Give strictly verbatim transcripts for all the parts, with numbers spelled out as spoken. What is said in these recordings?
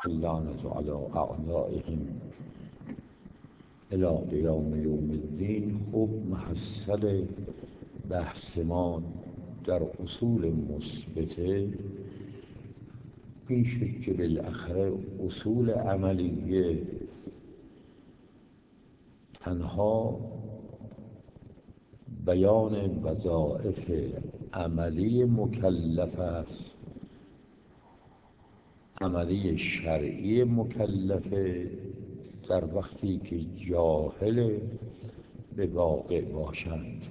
اللعنة على اعدائهم الی قیام یوم الدین. خب محصل بحث ما در اصول مثبته این شد که بالاخره اصول عملیه تنها بیان وظایف عملی مکلف است، عملی شرعی مکلفه در وقتی که جاهل به واقع باشند.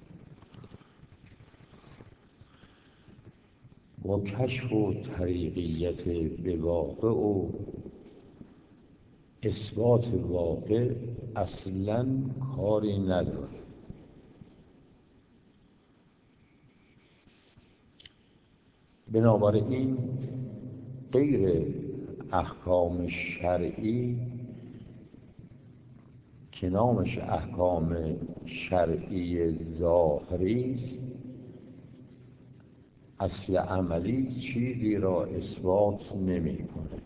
با کشف و طریقیت به واقع و اثبات واقع اصلاً کاری نداره. بنابراین غیر احکام شرعی که نامش احکام شرعی ظاهری است، اصل عملی چیزی را اثبات نمی‌کنه.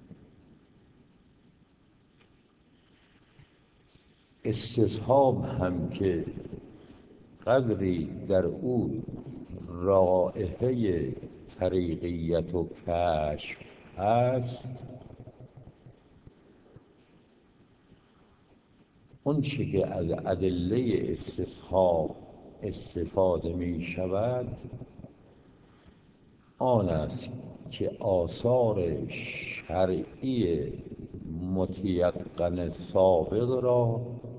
استصحاب هم که قدری در او رائحه طریقیت و کشف هست، اون چه که از ادله استصحاب استفاده می شود آن است که آثار شرعی متیقن سابق را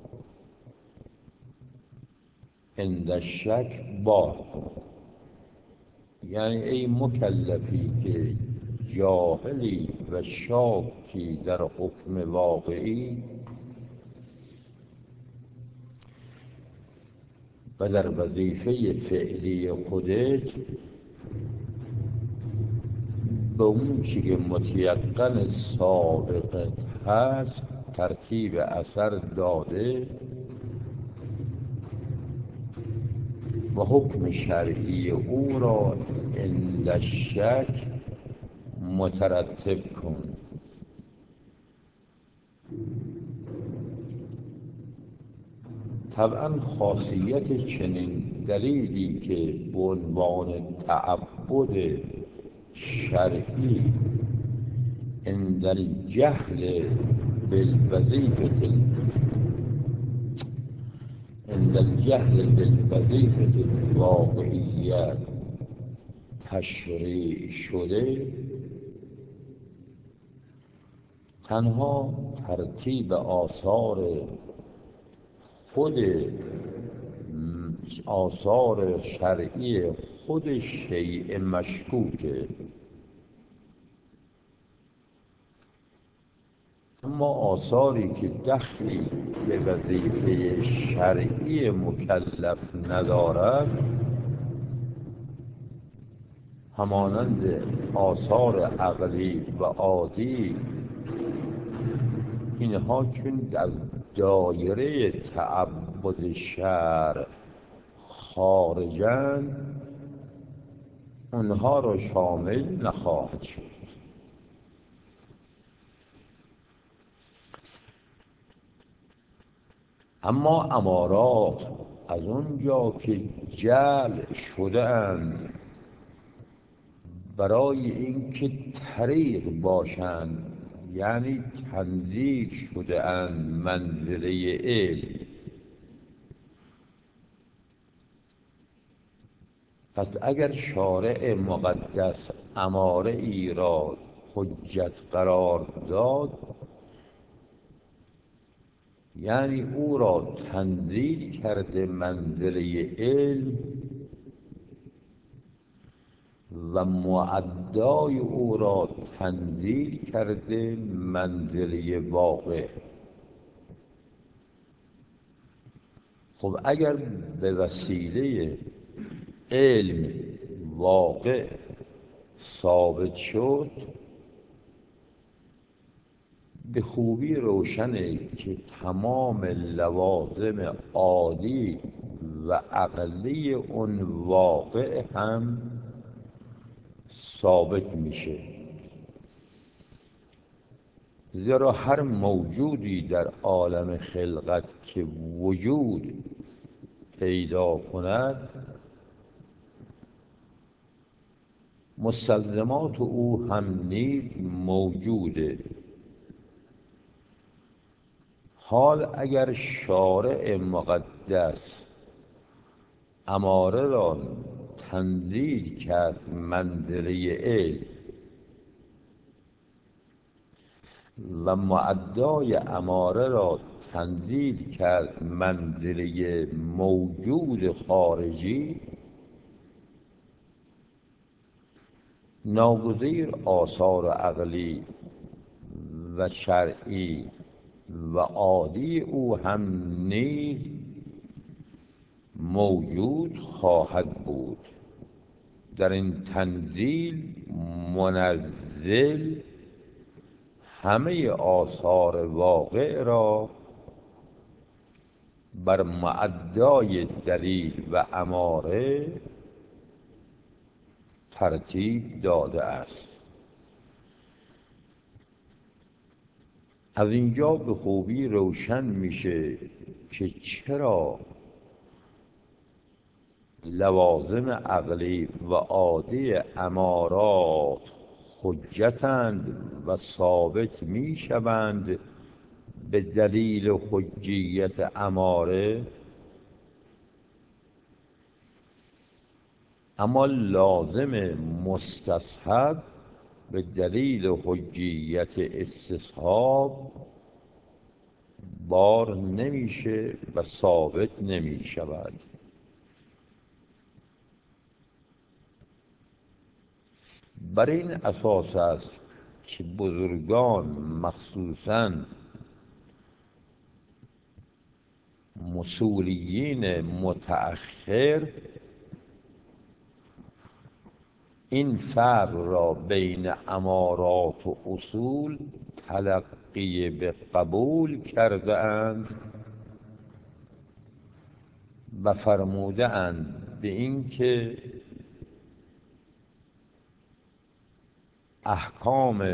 عند الشک بار کن. یعنی ای مکلفی که جاهلی و شاکی در حکم واقعی و در وظیفه فعلی خودت به اون چی که متیقن سابقت هست ترتیب اثر داده و حکم شرعی او را عند الشک مترتب کن. طبعا خاصیت چنین دلیلی که به عنوان تعبد شرعی عند الجهل بالوظیفه عند الجهل بالوظیفه الواقعیه تشریع شده، تنها ترتیب آثار خود آثار شرعی خود شیء مشکوکه، اما آثاری که دخلی به وظیفه شرعی مکلف ندارد همانند آثار عقلی و عادی، اینها چون در دایره تعبد شرع خارجند اونها را شامل نخواهد شد. اما امارات از اونجا که جعل شده اند برای اینکه طریق باشند، یعنی تنزیل شده اند منزله علم، پس اگر شارع مقدس اماره ای را حجت قرار داد یعنی او را تنزیل کرده منزله علم و معدای او را تنزیل کرده منزله واقع. خب اگر به وسیله علم واقع ثابت شد، به خوبی روشنه که تمام لوازم عادی و عقلی اون واقع هم ثابت میشه. زیرا هر موجودی در عالم خلقت که وجود پیدا کند مستلزمات او هم نیز موجوده. حال اگر شارع مقدس اماره را تنزیل کرد منزله علم و مؤدای اماره را تنزیل کرد منزله موجود خارجی، ناگزیر آثار عقلی و شرعی و عادی او هم نیز موجود خواهد بود. در این تنزیل منزل همه آثار واقع را بر مؤدای دلیل و اماره ترتیب داده است. از اینجا به خوبی روشن میشه که چرا لوازم عقلی و عادی امارات حجتند و ثابت میشوند به دلیل حجیت اماره، اما لازم مستصحب به دلیل حجیت استصحاب بار نمیشه و ثابت نمیشود. بر این اساس است که بزرگان مخصوصاً اصولیین متأخر این فرق را بین امارات و اصول تلقی به قبول کرده اند و فرموده اند به این که احکام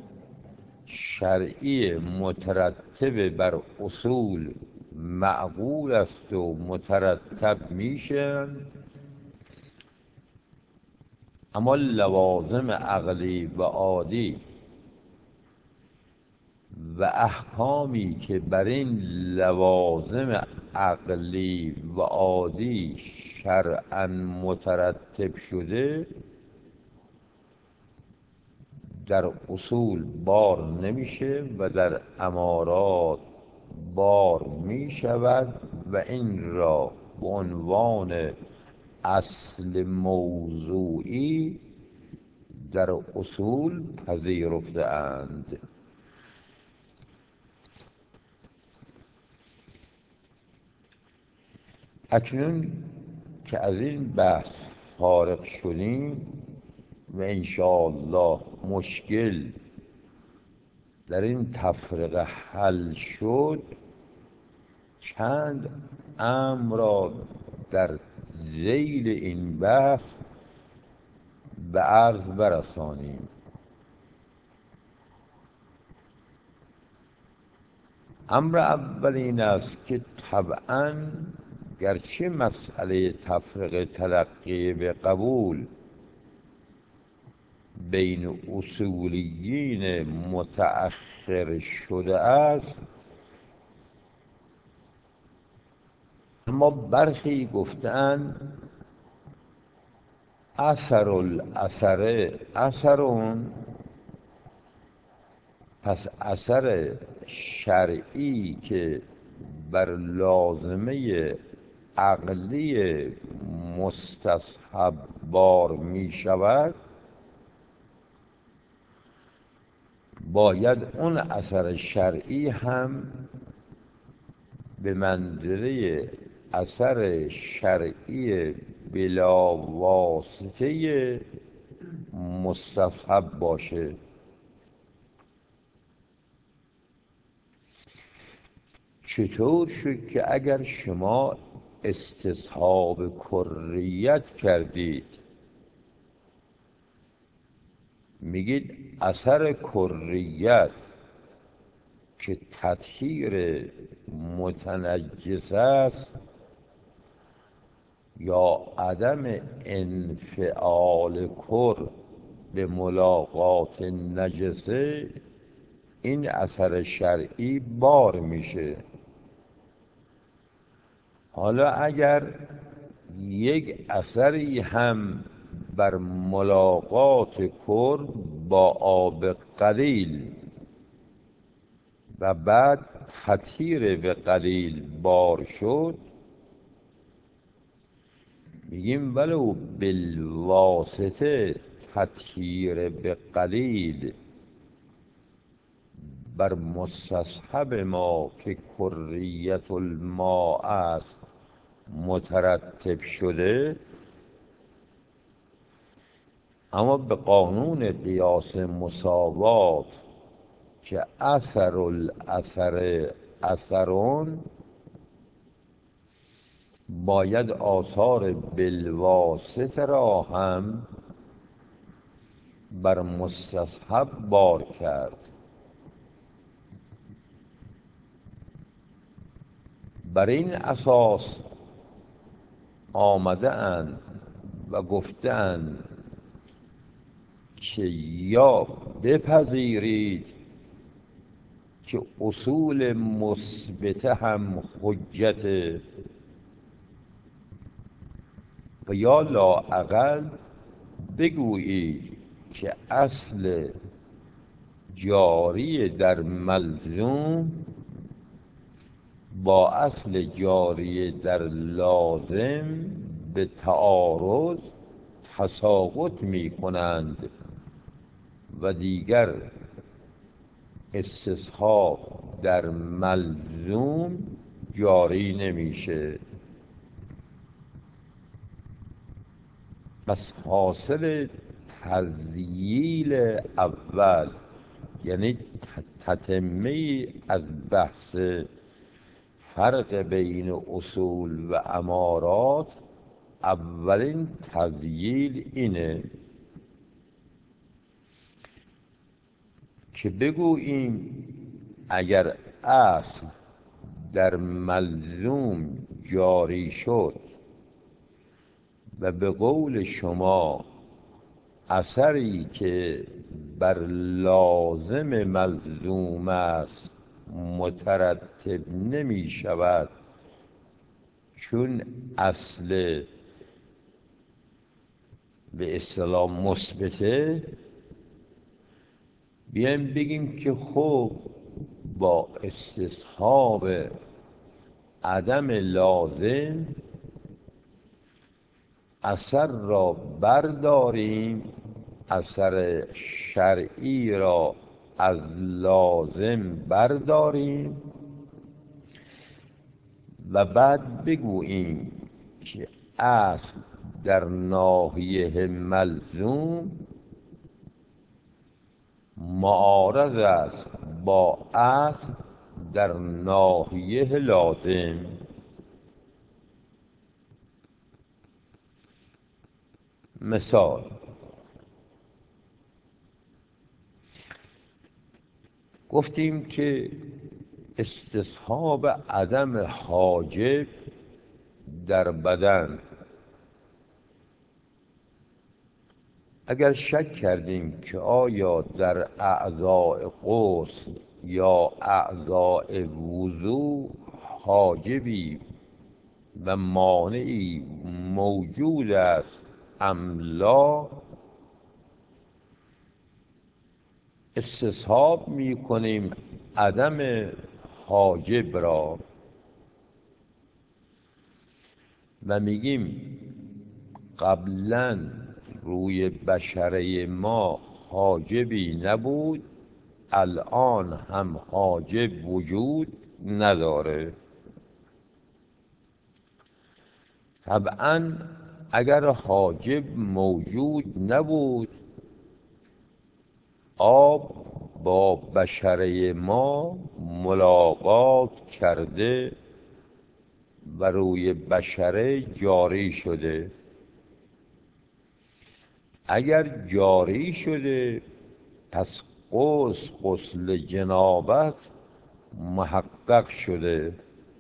شرعی مترتب بر اصول معقول است و مترتب میشن، اما لوازم عقلی و عادی و احکامی که بر این لوازم عقلی و عادی شرعاً مترتب شده در اصول بار نمیشه و در امارات بار می شود و این را به عنوان اصل موضوعی در اصول پذیرفته اند. اکنون که از این بحث فارغ شدیم و انشاءالله مشکل در این تفرقه حل شد، چند امر را در ذیل این بحث به عرض برسانیم. امر اول این است که طبعاً گرچه مسئله تفرقه تلقی به قبول بین اصولیین متأخر شده است، اما برخی گفتند اثر الاثر اثرون، پس اثر شرعی که بر لازمه عقلی مستصحب بار می شود باید اون اثر شرعی هم به منزله اثر شرعی بلا واسطه مستصحب باشه. چطور شد که اگر شما استصحاب کریت کردید میگید اثر کریت که تطهیر متنجس است یا عدم انفعال کر به ملاقات نجسه، این اثر شرعی بار میشه. حالا اگر یک اثری هم بر ملاقات کر با آب قلیل و بعد تطهیر به قلیل بار شد، میگیم ولو بالواسطه تطهیر به قلیل بر مستصحب ما که کریت الماء است مترتب شده، اما به قانون قیاس مساوات که اثر الاثر اثرون، باید آثار بالواسطه را هم بر مستصحب بار کرد. بر این اساس آمده اند و گفتند که یا بپذیرید که اصول مثبته هم حجته و یا لااقل بگویید که اصل جاری در ملزوم با اصل جاری در لازم به تعارض تساقط می کنند و دیگر استصحاب در ملزوم جاری نمیشه. پس حاصل تذییل اول، یعنی تتمه از بحث فرق بین اصول و امارات، اولین تذییل اینه که بگوییم اگر اصل در ملزوم جاری شد و به قول شما اثری که بر لازم ملزوم است مترتب نمی شود چون اصل به اصطلاح مثبته، بیایم بگیم که خب با استصحاب عدم لازم اثر را برداریم، اثر شرعی را از لازم برداریم و بعد بگوییم که اصل در ناحیه ملزوم معارض است با اصل در ناحیه لازم. مثال، گفتیم که استصحاب عدم حاجب در بدن، اگر شک کردیم که آیا در اعضاء غسل یا اعضاء وضو حاجبی و مانعی موجود است ام لا، استصحاب می کنیم عدم حاجب را و میگیم قبلا روی بشره ما حاجبی نبود، الان هم حاجب وجود نداره. طبعا اگر حاجب موجود نبود، آب با بشره ما ملاقات کرده و روی بشره جاری شده. اگر جاری شده پس غسل غسل جنابت محقق شده.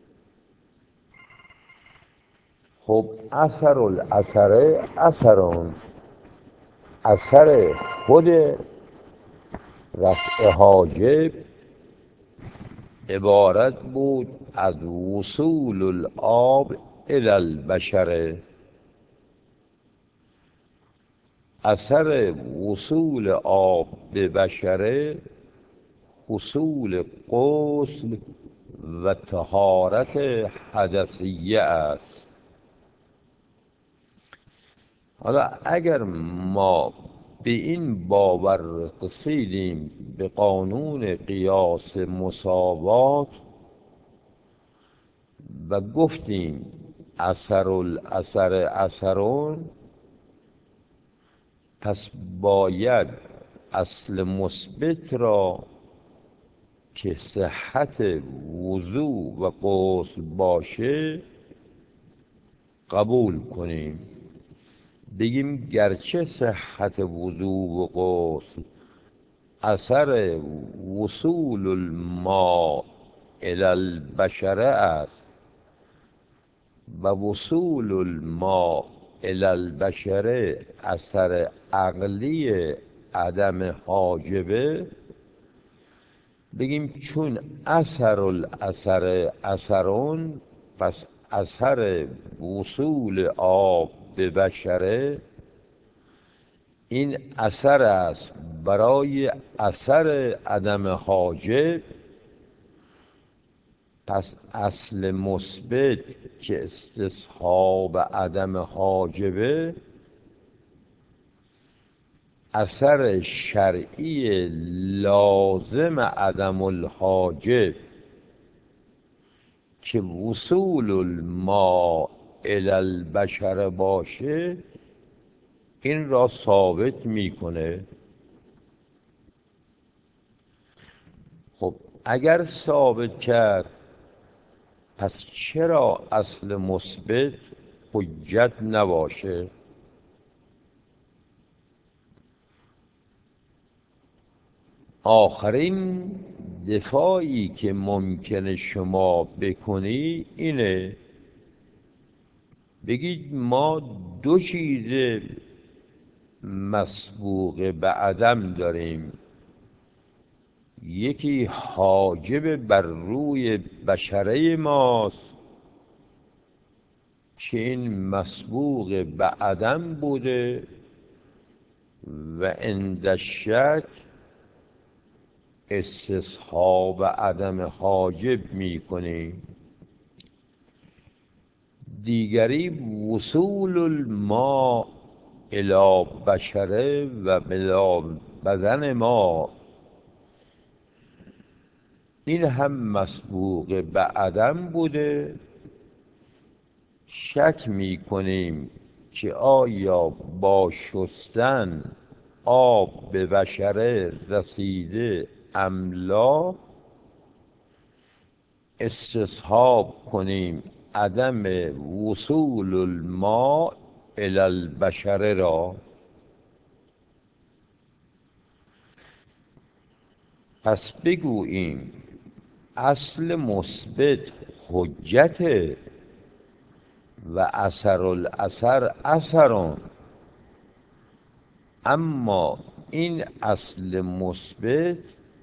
خب اثر الاثر اثرون، اثر خود رفع حاجب عبارت بود از وصول الآب الی البشر. اثر وصول آب به بشره حصول غسل و طهارت حدثیه است. حالا اگر ما به این باور رسیدیم به قانون قیاس مساوات و گفتیم اثر الاثر اثرون، پس باید اصل مثبت را که صحت وضوء و غسل باشه قبول کنیم. بگیم گرچه صحت وضوء و غسل اثر وصول الماء الی البشره است و وصول الماء الی البشره اثر عقلی عدم حاجبه، بگیم چون اثر الاثر اثرون، پس اثر وصول آب به بشره این اثر است برای اثر عدم حاجب. پس اصل مثبت که استصحاب عدم حاجبه، اثر شرعی لازم عدم الحاجب که وصول الماء الی البشر باشه این را ثابت میکنه. خب اگر ثابت کرد، پس چرا اصل مثبت حجت نباشه؟ آخرین دفاعی که ممکنه شما بکنی اینه بگید ما دو چیز مسبوق به عدم داریم، یکی حاجب بر روی بشره ماست که این مسبوق به عدم بوده و عند الشک استصحاب عدم حاجب میکنیم. دیگری وصول الماء الی بشره و الی بدن ما، این هم مسبوق به عدم بوده. شک میکنیم که آیا با شستن آب به بشره رسیده ام لا، استصحاب کنیم عدم وصول الماء الی البشره را. پس بگوییم اصل مثبت حجت و اثر الاثر اثرون، اما این اصل مثبت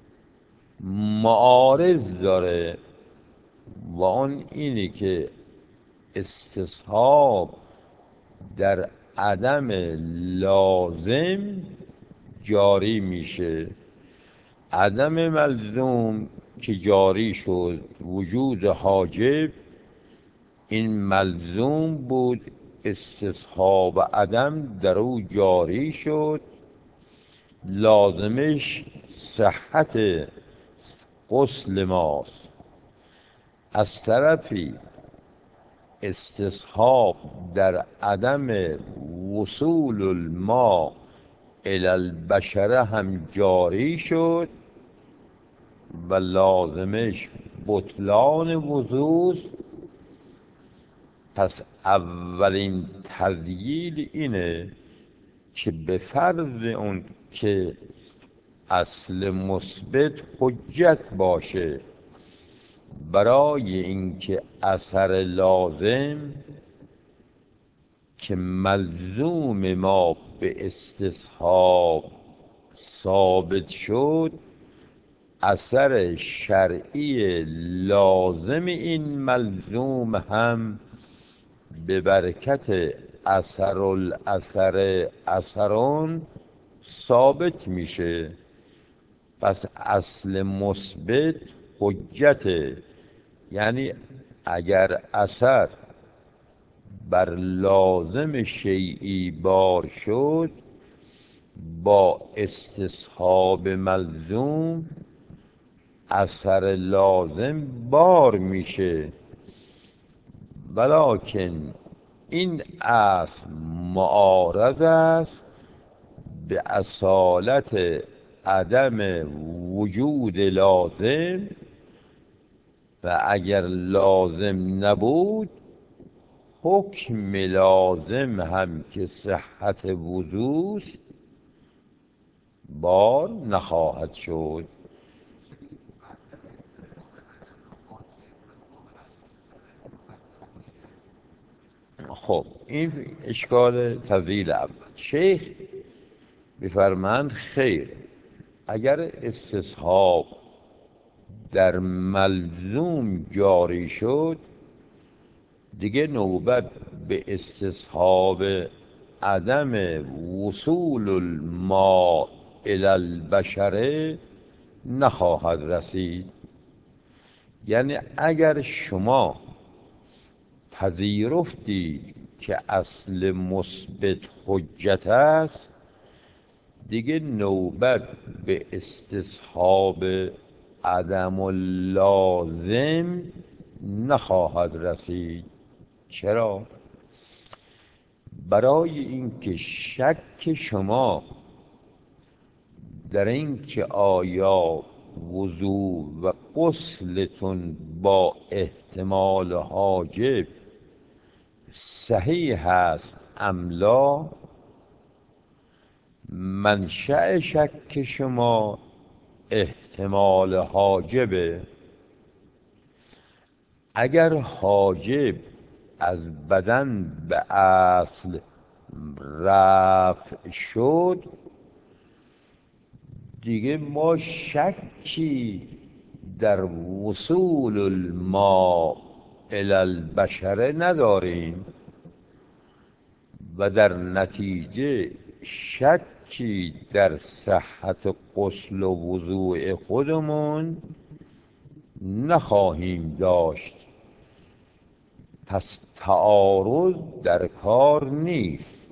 معارض داره و آن اینه که استصحاب در عدم لازم جاری میشه. عدم ملزوم که جاری شد وجود حاجب، این ملزوم بود، استصحاب عدم در او جاری شد، لازمش صحت غسل ماست. از طرفی استصحاب در عدم وصول الماء الی البشره هم جاری شد و لازمش بطلان وضوء. پس اولین تذییل اینه که به فرض اون که اصل مثبت حجت باشه برای اینکه اثر لازم که ملزوم ما به استصحاب ثابت شد، اثر شرعی لازم این ملزوم هم به برکت اثر الاثر اثرون ثابت میشه. پس اصل مثبت حجته، یعنی اگر اثر بر لازم شیعی بار شد، با استصحاب ملزوم اثر لازم بار میشه. ولکن این اصل معارض است به اصالت عدم وجود لازم، و اگر لازم نبود حکم لازم هم که صحت وضوح بار نخواهد شد. خب این اشکال تفضیل اول. شیخ بفرمند خیر، اگر استصحاب در ملزوم جاری شد، دیگه نوبت به استصحاب عدم وصول الماء الی البشره نخواهد رسید. یعنی اگر شما پذیرفتی که اصل مثبت حجت است، دیگه نوبت به استصحاب عدم اللازم نخواهد رسید. چرا؟ برای اینکه شک شما در این که آیا وضو و غسلتون با احتمال حاجب صحیح هست ام لا، منشأ شک شما احتمال حاجبه. اگر حاجب از بدن به اصل رفع شد، دیگه ما شکی در وصول الماء الی البشره نداریم و در نتیجه شکی در صحت غسل و وضوء خودمون نخواهیم داشت. پس تعارض در کار نیست،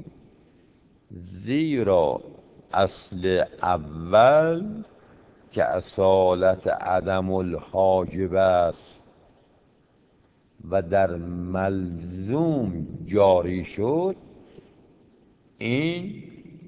زیرا اصل اول که اصالت عدم الحاجب است و در ملزوم جاری شد، این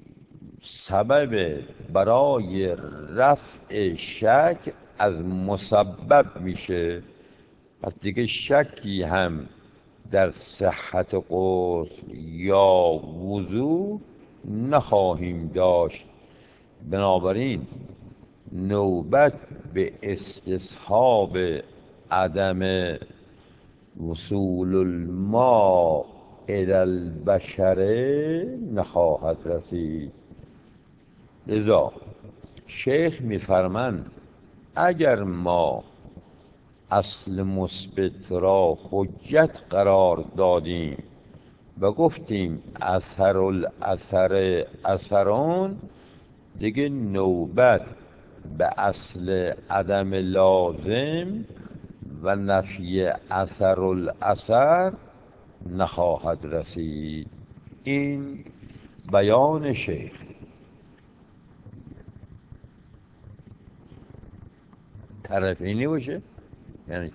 سبب برای رفع شک از مسبب میشه. پس دیگه شکی هم در صحت غسل یا وضو نخواهیم داشت. بنابراین نوبت به استصحاب عدم وصول الماء الی البشره نخواهد رسید. لذا شیخ میفرمند اگر ما اصل مثبت را حجت قرار دادیم و گفتیم اثر الاثر اثرون، دیگه نوبت به اصل عدم لازم و نفی اثر الاثر نخواهد رسید. این بیان شیخ. طرفینی باشه یعنی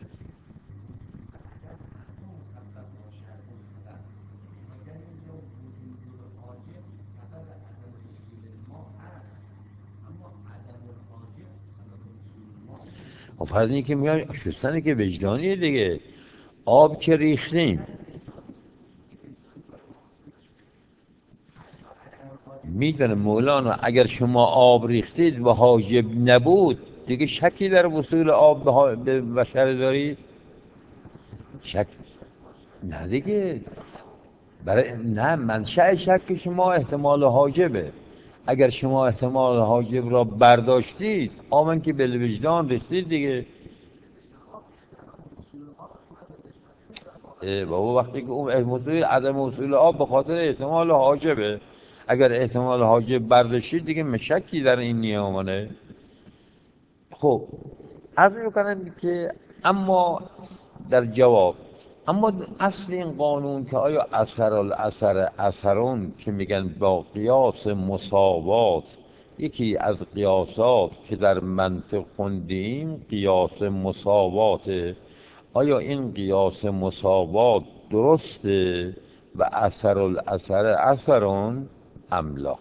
خب فرض اینه که میگم شستنه که وجدانیه دیگه. آب که ریختیم، میدونه مولانا اگر شما آب ریختید و حاجب نبود دیگه شکی در وصول آب به بشر دارید؟ شک نه دیگه. برای نه، منشأ شک شما احتمال حاجبه. اگر شما احتمال حاجب را برداشتید، آمن که به وجدان رسید دیگه. بابا وقتی که اون احتمال عدم وصول آب به خاطر احتمال حاجبه، اگر احتمال حاجب برداشتید دیگه مشکی در این نیامانه. خب عرض میکنم که اما در جواب، اما اصل این قانون که آیا اثر الاثر اثرون که میگن با قیاس مساوات، یکی از قیاسات که در منطق خوندیم قیاس مساواته، آیا این قیاس مساوات درسته و اثر الاثر اثرون ام لا؟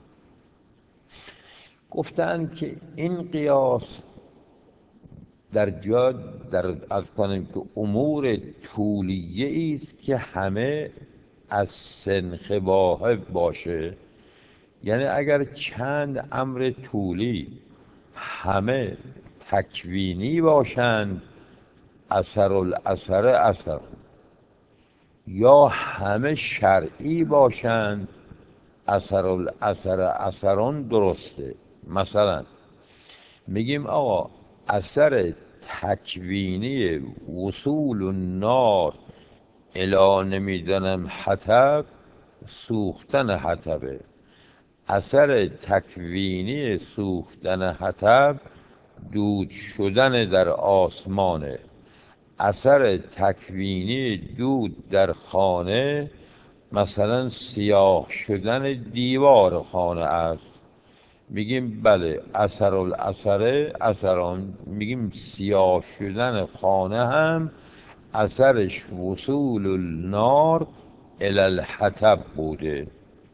گفتند که این قیاس در جا در از کنیم که امور طولیه است که همه از سنخ واحد باشه، یعنی اگر چند امر طولی همه تکوینی باشند اثر الاثر اثر، یا همه شرعی باشند اثر الاثر اثران درسته. مثلا میگیم آقا اثر تکوینی وصول النار الی نمیدانم حطب، سوختن حطبه. اثر تکوینی سوختن حطب دود شدن در آسمانه. اثر تکوینی دود در خانه مثلا سیاه شدن دیوار خانه است. میگیم بله اثر الاثر اثران، میگیم سیاه شدن خانه هم اثرش وصول النار الی الحطب بوده.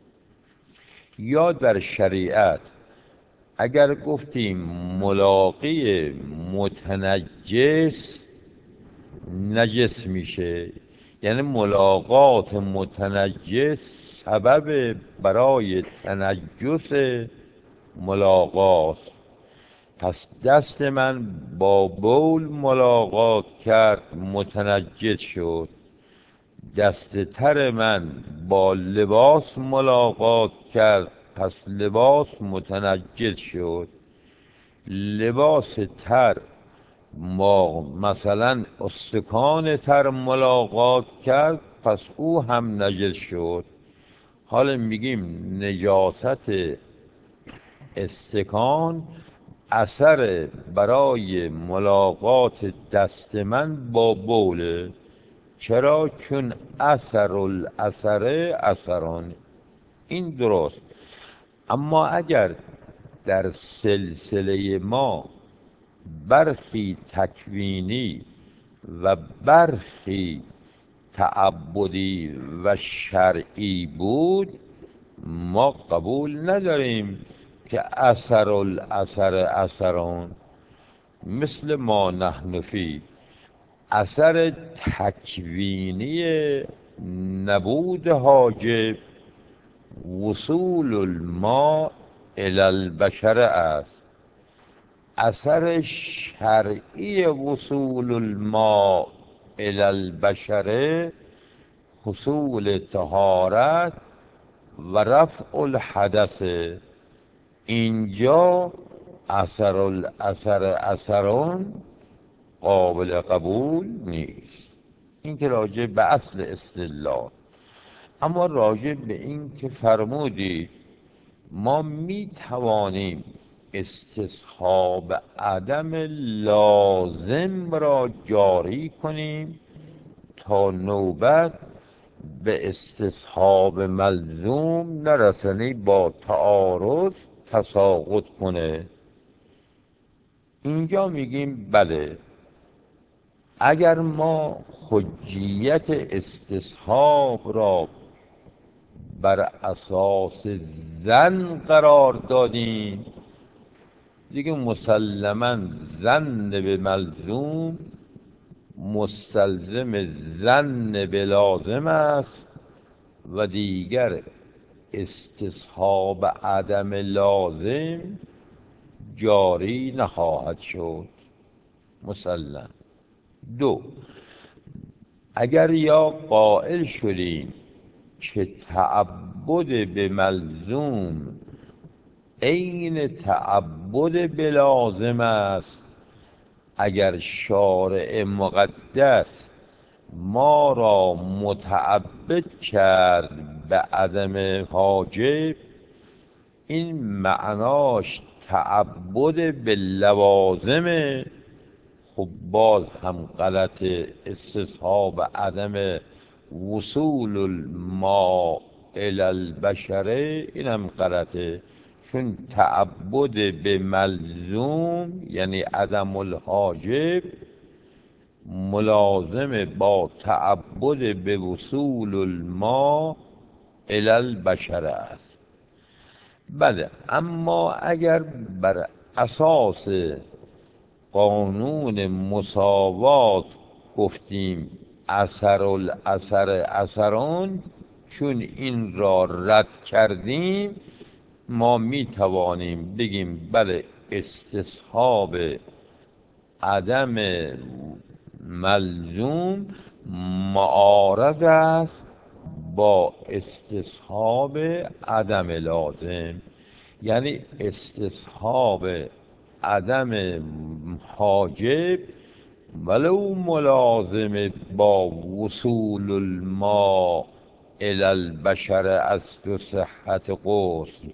یا در شریعت اگر گفتیم ملاقی متنجس نجس میشه، یعنی ملاقات متنجس سبب برای تنجس ملاقات. پس دست من با بول ملاقات کرد متنجس شد، دست تر من با لباس ملاقات کرد پس لباس متنجس شد. لباس تر ما مثلا استکان تر ملاقات کرد پس او هم نجس شد. حالا میگیم نجاست استکان اثر برای ملاقات دست من با بوله. چرا؟ چون اثر الاثر اثران. این درست. اما اگر در سلسله ما برخی تکوینی و برخی تعبدی و شرعی بود، ما قبول نداریم که اثر الاثر اثران. مثل ما نحن فی اثر تکوینی نبود حاجب وصول الماء الی البشر است. اثر شرعی وصول الماء الی البشر حصول طهارت و رفع الحدث. اینجا اثر الاثر اثران قابل قبول نیست. این که راجع به اصل استدلال. اما راجع به این که فرمودید ما می توانیم استصحاب عدم لازم را جاری کنیم تا نوبت به استصحاب ملزوم نرسنی با تعارض تساقط کنه. اینجا میگیم بله اگر ما حجیت استصحاب را بر اساس ظن قرار دادیم، دیگه مسلما ظن به ملزوم مستلزم ظن به لازم است و دیگر استصحاب عدم لازم جاری نخواهد شد مسلم. دو، اگر یا قائل شدیم که تعبد به ملزوم عین تعبد به لازم است، اگر شارع مقدس ما را متعبد کرد به عدم حاجب، این معناش تعبد به لوازمه. خب باز هم غلط، استصحاب عدم وصول الماء الی البشره اینم غلطه، چون تعبد به ملزوم یعنی عدم الحاجب ملازم با تعبد به وصول الماء الی البشره است. بله، اما اگر بر اساس قانون مساوات گفتیم اثر الاثر اثران، چون این را رد کردیم ما می توانیم بگیم بله استصحاب عدم ملزوم معارض است با استصحاب عدم لازم، یعنی استصحاب عدم حاجب ولو ملازم با وصول الماء الی البشر است و صحت غسل.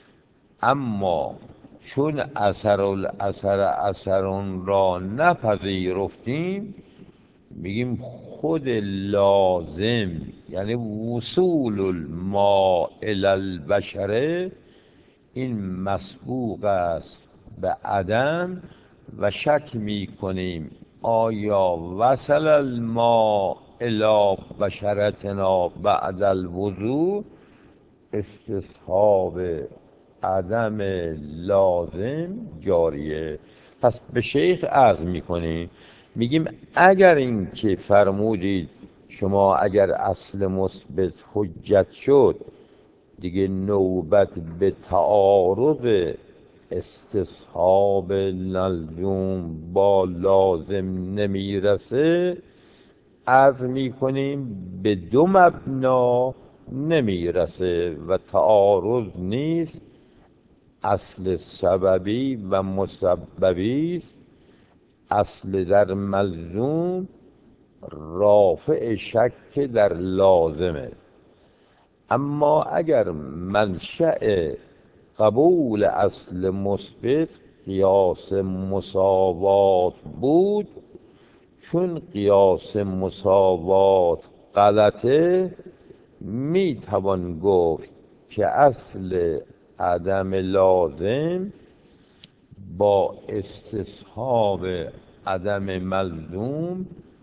اما چون اثر الاثر اثرون را نپذیرفتیم میگیم خود لازم یعنی وصول الماء الی البشر این مسبوق است به عدم و شک می کنیم آیا وصل الماء الی بشرتنا بعد الوضوء استصحاب عدم لازم جاریه. پس به شیخ عرض میکنیم میگیم اگر این که فرمودید شما اگر اصل مثبت حجت شد دیگه نوبت به تعارض استصحاب ملزوم با لازم نمیرسه، عرض میکنیم به دو مبنا نمیرسه و تعارض نیست، اصل سببی و مسببی است. اصل در ملزوم رافع شک در لازمه، اما اگر منشأ قبول اصل مثبت قیاس مساوات بود، چون قیاس مساوات غلطه می توان گفت که اصل عدم لازم با استصحاب عدم ملزوم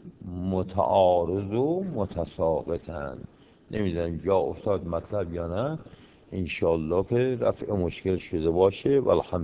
متعارض و متساقطند. نمیدونم جا افتاد مطلب یا نه، انشالله که رفع مشکل شده باشه. والحمد